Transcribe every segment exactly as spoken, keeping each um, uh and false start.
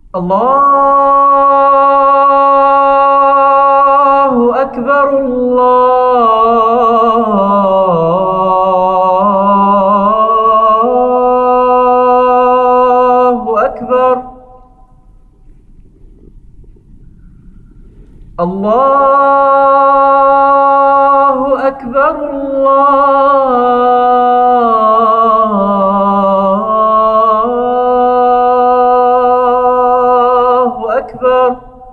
الله أكبر الله أكبر. الله أكبر الله أكبر.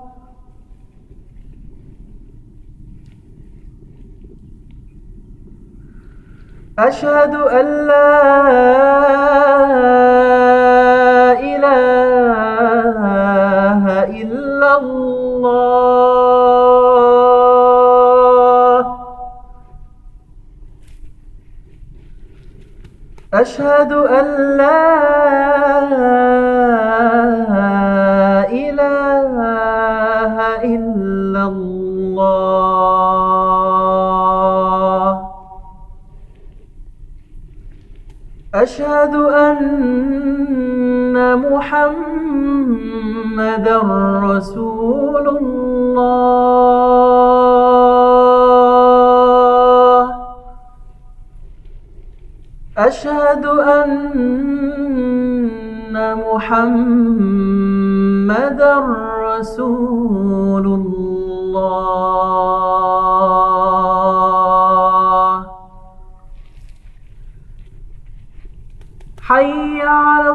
أشهد أن لا إله إلا الله. أشهد أن لا إله إلا الله. أشهد أن محمدًا رسول الله. أشهد أن محمدًا رسول الله. حي على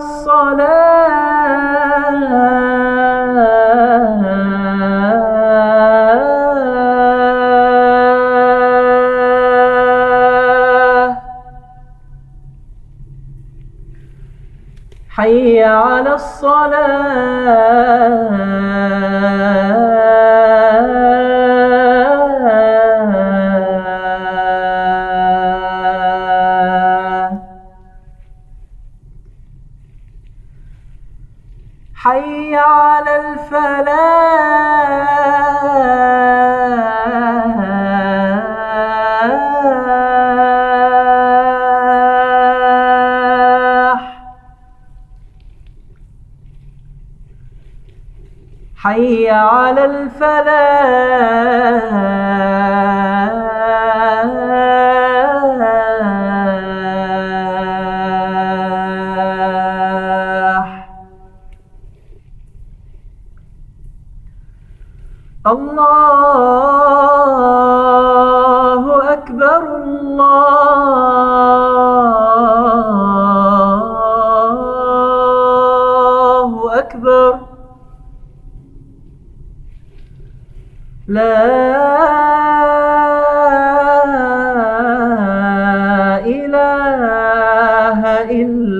الصلاة. حي على الصلاة. حي على الفلاح. حي على الفلاح. الله أكبر الله أكبر. لا إله إلا